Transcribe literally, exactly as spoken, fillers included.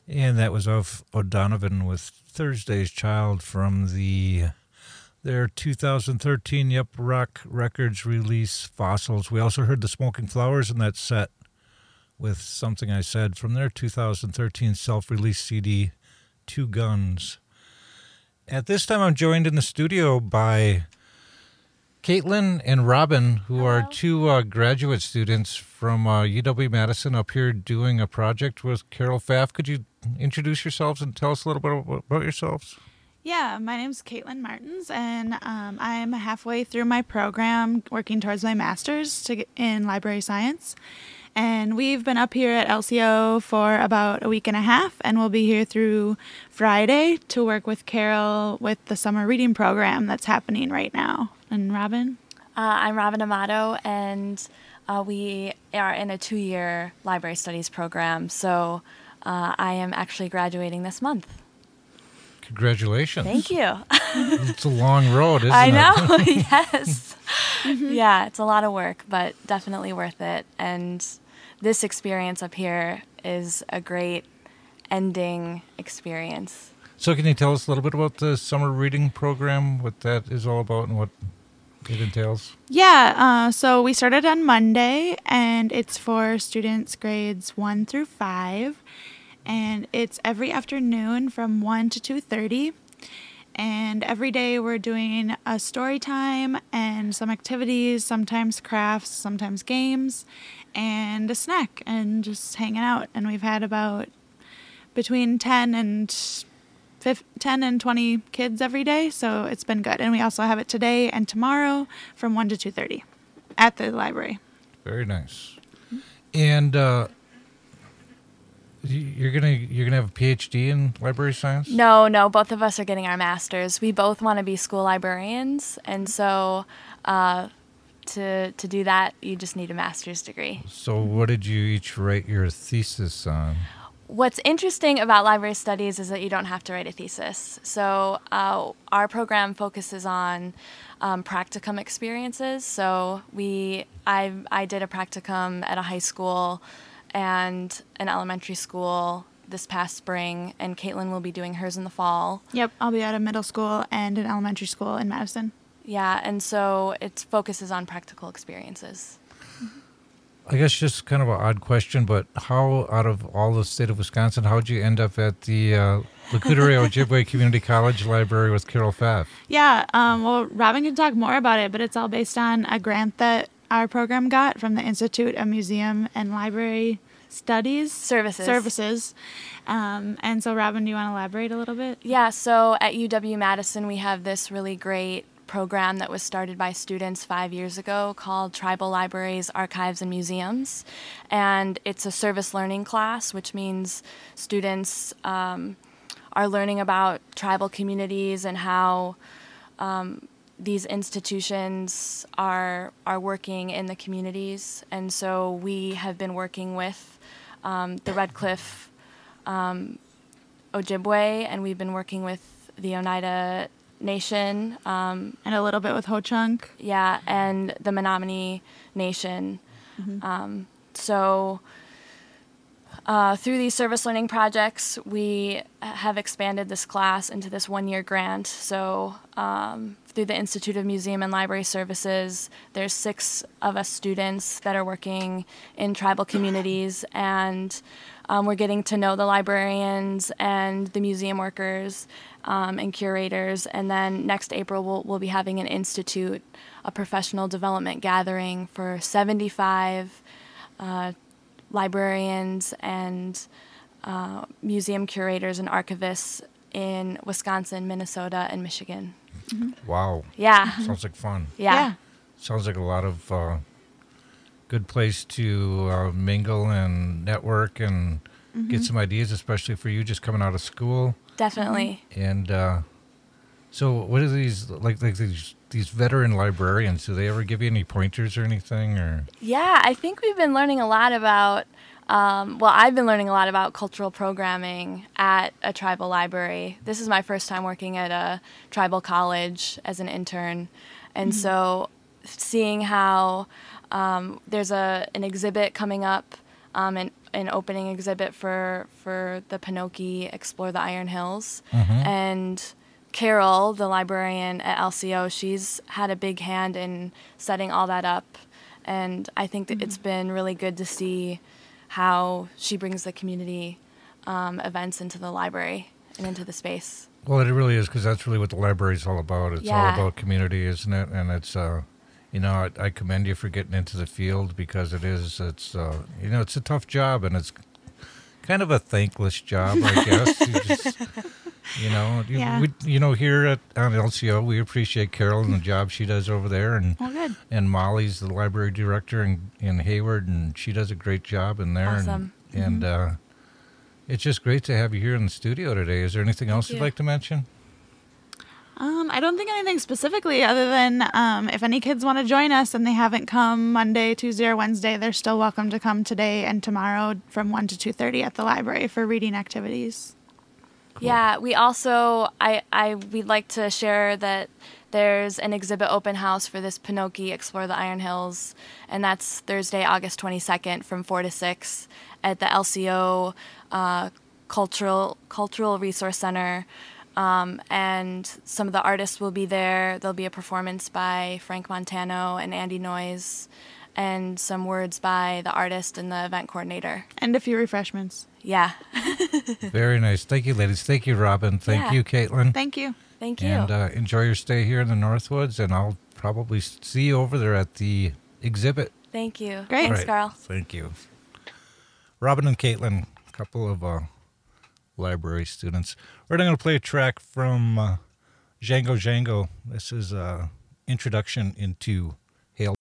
And that was of O'Donovan with Thursday's Child from the their two thousand thirteen Yup Rock Records release, Fossils. We also heard the Smoking Flowers in that set with Something I Said from their two thousand thirteen self-release C D, Two Guns. At this time, I'm joined in the studio by Caitlin and Robin, who Hello. are two uh, graduate students from uh, U W-Madison up here doing a project with Carol Pfaff. Could you introduce yourselves and tell us a little bit about yourselves? Yeah, my name's Caitlin Martins, and um, I'm halfway through my program working towards my master's to get in library science. And we've been up here at L C O for about a week and a half, and we'll be here through Friday to work with Carol with the summer reading program that's happening right now. And Robin? Uh, I'm Robin Amato, and uh, we are in a two-year library studies program, so uh, I am actually graduating this month. Congratulations. Thank you. It's a long road, isn't I it? know, yes. Yeah, it's a lot of work, but definitely worth it. And this experience up here is a great ending experience. So can you tell us a little bit about the summer reading program, what that is all about and what it entails? Yeah, uh, so we started on Monday, and it's for students grades one through five. And it's every afternoon from one to two thirty. And every day we're doing a story time and some activities, sometimes crafts, sometimes games, and a snack, and just hanging out. And we've had about between ten and ten and twenty kids every day, so it's been good. And we also have it today and tomorrow from one to two thirty at the library. Very nice. And uh, you're gonna you're gonna have a P H D in library science? No, no, both of us are getting our masters. We both want to be school librarians, and so uh, to to do that, you just need a master's degree. So what did you each write your thesis on? What's interesting about library studies is that you don't have to write a thesis. So uh, our program focuses on um, practicum experiences. So we, I, I did a practicum at a high school and an elementary school this past spring, and Caitlin will be doing hers in the fall. Yep, I'll be at a middle school and an elementary school in Madison. Yeah, and so it focuses on practical experiences. I guess just kind of an odd question, but how, out of all the state of Wisconsin, how did you end up at the uh, Lacutere Ojibwe Community College Library with Carol Pfaff? Yeah, um, well, Robin can talk more about it, but it's all based on a grant that our program got from the Institute of Museum and Library Studies. Services. Services. Um, and so, Robin, do you want to elaborate a little bit? Yeah, so at U W-Madison, we have this really great program that was started by students five years ago called Tribal Libraries, Archives, and Museums. And it's a service learning class, which means students um, are learning about tribal communities and how um, these institutions are are working in the communities. And so we have been working with um, the Red Cliff um, Ojibwe, and we've been working with the Oneida Nation. Um, and a little bit with Ho-Chunk. Yeah, and the Menominee Nation. Mm-hmm. Um, so uh, through these service learning projects, we have expanded this class into this one-year grant. So um, through the Institute of Museum and Library Services, there's six of us students that are working in tribal communities, and um, we're getting to know the librarians and the museum workers um, and curators. And then next April, we'll, we'll be having an institute, a professional development gathering for seventy-five uh, librarians and uh, museum curators and archivists in Wisconsin, Minnesota, and Michigan. Mm-hmm. Wow. Yeah. Sounds like fun. Yeah. Yeah. Sounds like a lot of uh, good place to uh, mingle and network and Mm-hmm. get some ideas, especially for you just coming out of school. Definitely. And uh, so what are these, like, like these, these veteran librarians, do they ever give you any pointers or anything? Or Yeah, I think we've been learning a lot about, um, well, I've been learning a lot about cultural programming at a tribal library. This is my first time working at a tribal college as an intern. And Mm-hmm. so seeing how um, there's a an exhibit coming up um, an, an opening exhibit for, for the Pinocchio Explore the Iron Hills. Mm-hmm. And Carol, the librarian at L C O, she's had a big hand in setting all that up. And I think that mm-hmm. it's been really good to see how she brings the community um, events into the library and into the space. Well, it really is, because that's really what the library is all about. It's Yeah. all about community, isn't it? And it's, uh, you know, I, I commend you for getting into the field, because it is, it's, uh, you know, it's a tough job, and it's kind of a thankless job, I guess. You just, you know, you, Yeah. we, you know, here at on L C O, we appreciate Carol and the job she does over there, and Well, good. and Molly's the library director in, in Hayward, and she does a great job in there. Awesome. And, and uh, it's just great to have you here in the studio today. Is there anything else you. you'd like to mention? Um, I don't think anything specifically, other than um, if any kids want to join us and they haven't come Monday, Tuesday, or Wednesday, they're still welcome to come today and tomorrow from one to two thirty at the library for reading activities. Cool. Yeah, we also, I, I, we'd like to share that there's an exhibit open house for this Pinocchio Explore the Iron Hills, and that's Thursday, August twenty-second from four to six at the L C O uh, Cultural Cultural Resource Center. Um, and some of the artists will be there. There'll be a performance by Frank Montano and Andy Noyes, and some words by the artist and the event coordinator. And a few refreshments. Yeah. Very nice. Thank you, ladies. Thank you, Robin. Thank Yeah. you, Caitlin. Thank you. Thank you. And uh, enjoy your stay here in the Northwoods, and I'll probably see you over there at the exhibit. Thank you. Great. Thanks, Right. Carl. Thank you. Robin and Caitlin, a couple of uh, library students. We're going to play a track from uh, Django Django. This is uh, Introduction into